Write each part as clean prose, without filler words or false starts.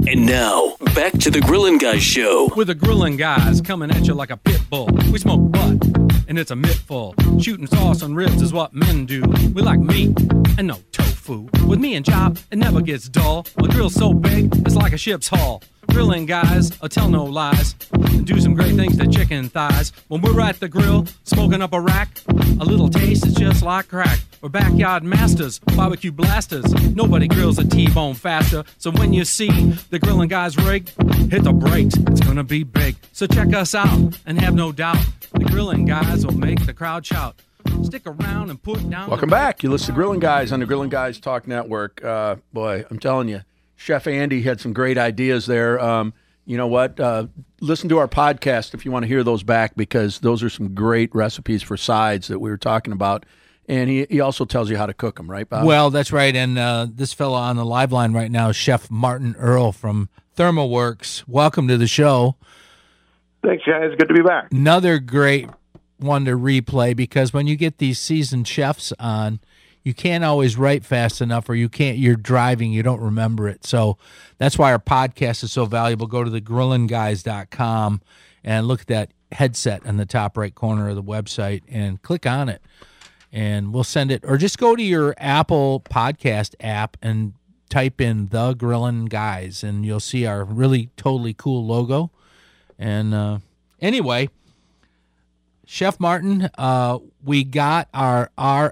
And now, back to the Grillin' Guys show. With the Grillin' Guys coming at you like a pit bull. We smoke butt, and it's a mittful. Shooting sauce on ribs is what men do. We like meat and no tofu. With me and Chop, it never gets dull. A grill's so big, it's like a ship's hull. Grillin' Guys, tell no lies, and do some great things to chicken thighs. When we're at the grill, smoking up a rack, a little taste is just like crack. We're backyard masters, barbecue blasters. Nobody grills a T-bone faster. So when you see the Grillin' Guys rig, hit the brakes, it's gonna be big. So check us out, and have no doubt, the Grillin' Guys will make the crowd shout. Stick around and put down. Welcome back. You listen to Grillin' Guys on the Grillin' Guys Talk Network. Boy, I'm telling you, Chef Andy had some great ideas there. You know what? Listen to our podcast if you want to hear those back, because those are some great recipes for sides that we were talking about. And he also tells you how to cook them, right, Bob? Well, that's right. And this fellow on the live line right now is Chef Martin Earl from ThermoWorks. Welcome to the show. Thanks, guys. Good to be back. Another great one to replay, because when you get these seasoned chefs on, you can't always write fast enough, or you're driving, you don't remember it. So that's why our podcast is so valuable. Go to thegrillinguys.com and look at that headset in the top right corner of the website and click on it. And we'll send it, or just go to your Apple podcast app and type in The Grillin' Guys, and you'll see our really totally cool logo. And anyway, Chef Martin, we got our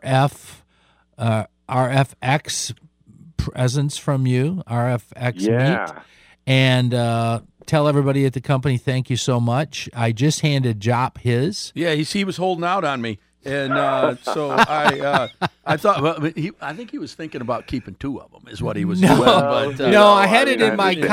RFX presents from you, RFX meat. And tell everybody at the company thank you so much. I just handed Jop his. Yeah, he was holding out on me. And so I thought, well, I think he was thinking about keeping two of them, is what he was doing. But, I had it in my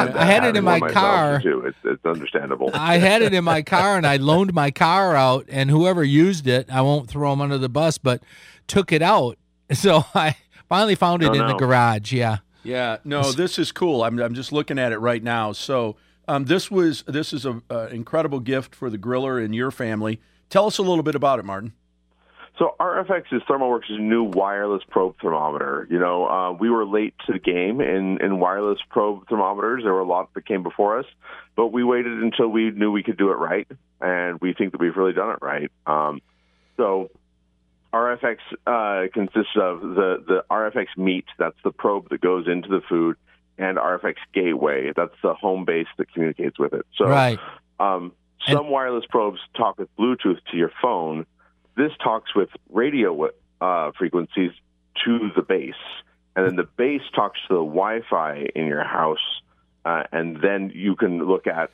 car. It's understandable. I had it in my car, and I loaned my car out, and whoever used it, I won't throw them under the bus, but took it out. So I finally found it in the garage. Yeah. Yeah. No, this is cool. I'm just looking at it right now. So this is an incredible gift for the griller and your family. Tell us a little bit about it, Martin. So RFX is ThermoWorks' new wireless probe thermometer. You know, we were late to the game in wireless probe thermometers. There were a lot that came before us, but we waited until we knew we could do it right, and we think that we've really done it right. So RFX consists of the RFX meat, that's the probe that goes into the food, and RFX gateway, that's the home base that communicates with it. So right. Some wireless probes talk with Bluetooth to your phone. This talks with radio frequencies to the base, and then the base talks to the Wi-Fi in your house, and then you can look at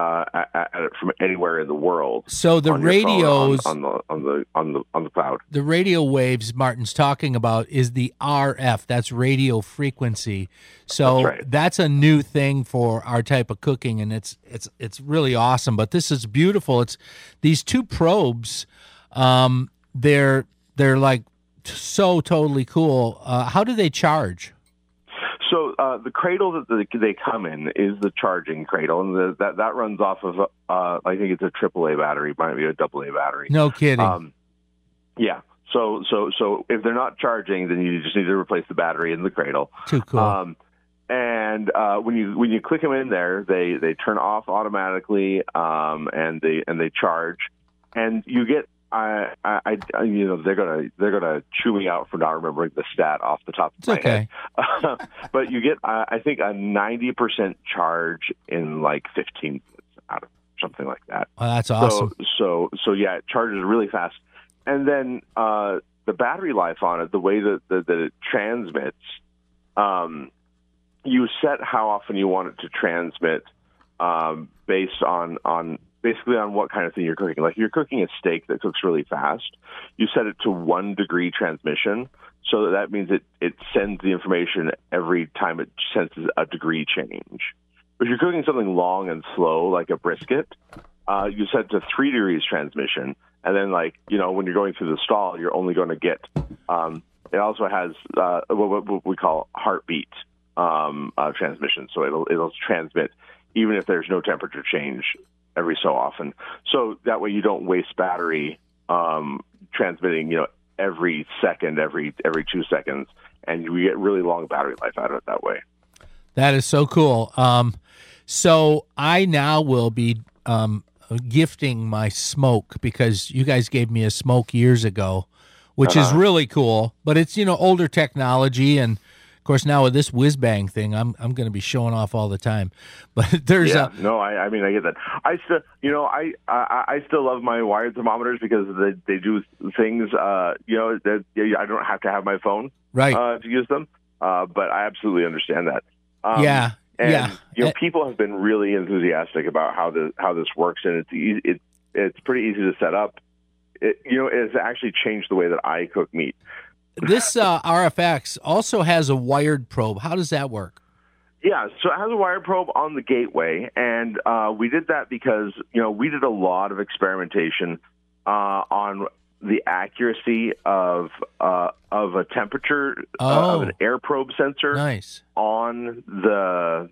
it from anywhere in the world. So the radios on the cloud. The radio waves Martin's talking about is the RF. That's radio frequency. So that's a new thing for our type of cooking, and it's really awesome. But this is beautiful. It's these two probes. They're like so totally cool. How do they charge? So the cradle that they come in is the charging cradle, and that runs off of I think it's a AAA battery, might be a AA battery. No kidding. Yeah. So if they're not charging, then you just need to replace the battery in the cradle. Too cool. And when you click them in there, they turn off automatically, and they charge, and you get. They're gonna chew me out for not remembering the stat off the top of my head. But you get, I think, a 90% charge in like 15 minutes out of something like that. Oh, that's awesome. So yeah, it charges really fast, and then the battery life on it, the way that it transmits, you set how often you want it to transmit based on. Basically on what kind of thing you're cooking. Like if you're cooking a steak that cooks really fast, you set it to 1 degree transmission. So that means it sends the information every time it senses a degree change. If you're cooking something long and slow, like a brisket, you set it to 3 degrees transmission. And then when you're going through the stall, you're only going to get, it also has what we call heartbeat transmission. So it'll transmit even if there's no temperature change every so often. So that way you don't waste battery transmitting, every second, every 2 seconds, and you get really long battery life out of it that way. That is so cool. So I now will be gifting my smoke because you guys gave me a smoke years ago, which is really cool. But it's older technology, and of course now with this whiz bang thing, I'm going to be showing off all the time. But there's I mean I get that. I still I still love my wired thermometers because they do things. That I don't have to have my phone to use them. But I absolutely understand that. And people have been really enthusiastic about how this works, and it's pretty easy to set up. It's actually changed the way that I cook meat. This RFX also has a wired probe. How does that work? Yeah, so it has a wired probe on the gateway, and we did that because we did a lot of experimentation on the accuracy of a temperature of an air probe sensor on the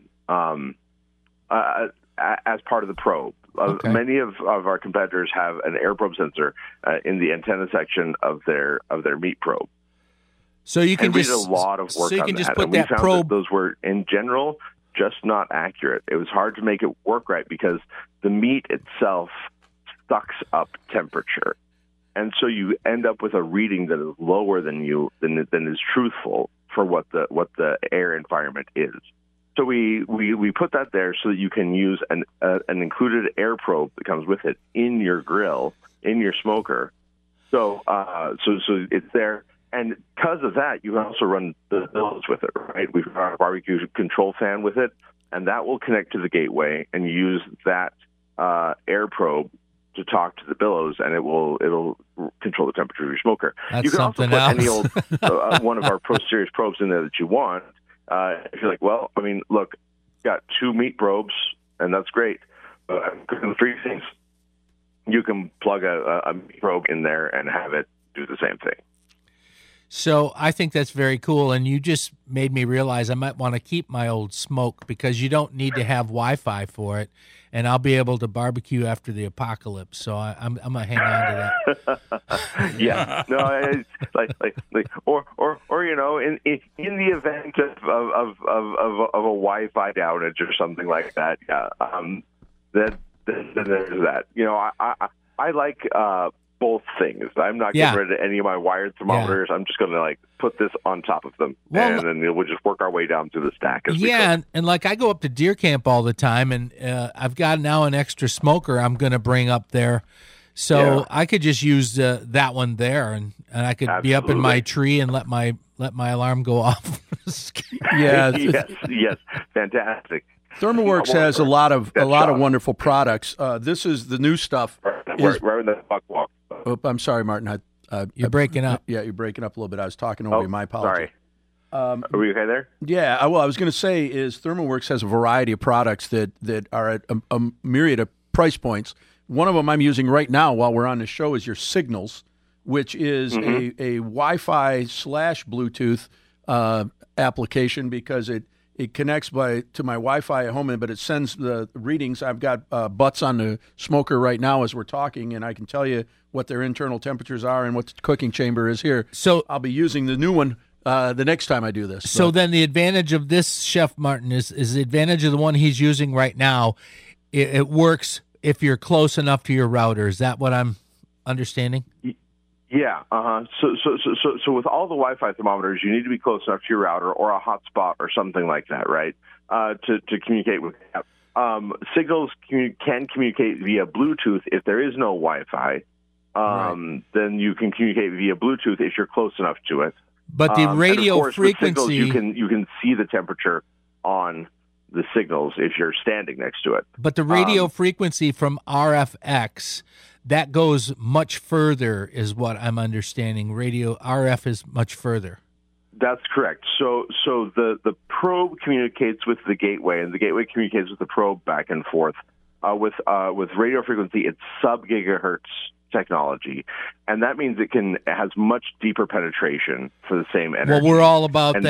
as part of the probe. Okay. Many of our competitors have an air probe sensor in the antenna section of their meat probe. So you can we did a lot of work on that. Put and we that found probe. that those were, in general, just not accurate. It was hard to make it work right because the meat itself sucks up temperature. And so you end up with a reading that is lower than is truthful for what the air environment is. So we put that there so that you can use an included air probe that comes with it in your grill, in your smoker. So it's there, and because of that, you can also run the billows with it. Right, we've got a barbecue control fan with it, and that will connect to the gateway and use that air probe to talk to the billows, and it'll control the temperature of your smoker. That's you can also put else. any old one of our Pro Series probes in there that you want. If you're like, well, I mean, look, got 2 meat probes, and that's great, but I'm cooking 3 things. You can plug a meat probe in there and have it do the same thing. So I think that's very cool, and you just made me realize I might want to keep my old smoke because you don't need to have Wi-Fi for it, and I'll be able to barbecue after the apocalypse. So I'm gonna hang on to that. Yeah, no, it's like or in the event of a Wi-Fi outage or something like that. Yeah, then there's that. I like both things. I'm not getting rid of any of my wired thermometers. I'm just going to put this on top of them, and then we'll just work our way down through the stack. And I go up to deer camp all the time, and I've got now an extra smoker I'm going to bring up there, so I could just use that one there, and I could be up in my tree and let my alarm go off. Yes, fantastic. ThermoWorks has a lot of wonderful products. This is the new stuff. Right when the buck walks. Oh, I'm sorry, Martin. You're breaking up. Yeah, you're breaking up a little bit. I was talking over you. My apologies. Sorry. Are we okay there? Yeah. I was going to say is ThermoWorks has a variety of products that are at a myriad of price points. One of them I'm using right now while we're on the show is your Signals, which is a Wi-Fi / Bluetooth application because it connects to my Wi-Fi at home, but it sends the readings. I've got butts on the smoker right now as we're talking, and I can tell you what their internal temperatures are and what the cooking chamber is here. So I'll be using the new one the next time I do this. So then the advantage of this, Chef Martin, is the advantage of the one he's using right now. It works if you're close enough to your router. Is that what I'm understanding? Yeah. So with all the Wi-Fi thermometers, you need to be close enough to your router or a hotspot or something like that, right? To communicate with that. Signals can communicate via Bluetooth if there is no Wi-Fi. Then you can communicate via Bluetooth if you're close enough to it. But the radio and of course, frequency, with Signals, you can see the temperature on the Signals if you're standing next to it. But the radio frequency from RFX, that goes much further, is what I'm understanding. Radio RF is much further. That's correct. So the probe communicates with the gateway, and the gateway communicates with the probe back and forth. With radio frequency, it's sub-gigahertz technology, and that means it has much deeper penetration for the same energy. Well, we're all about that.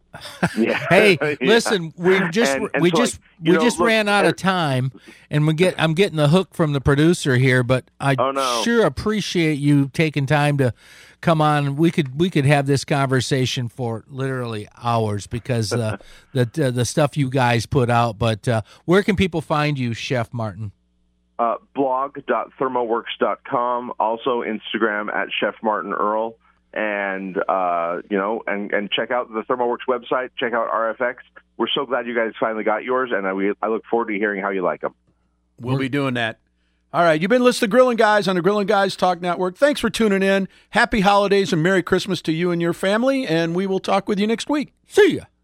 Yeah. Hey, Yeah. listen, we just ran out of time, and I'm getting the hook from the producer here, but I sure appreciate you taking time to come on. We could have this conversation for literally hours because the stuff you guys put out. But where can people find you, Chef Martin? Blog.thermoworks.com, also Instagram at Chef Martin Earl. And and check out the ThermoWorks website. Check out RFX. We're so glad you guys finally got yours, and I look forward to hearing how you like them. We'll be doing that. All right, you've been listening to Grilling Guys on the Grilling Guys Talk Network. Thanks for tuning in. Happy holidays and Merry Christmas to you and your family, and we will talk with you next week. See ya.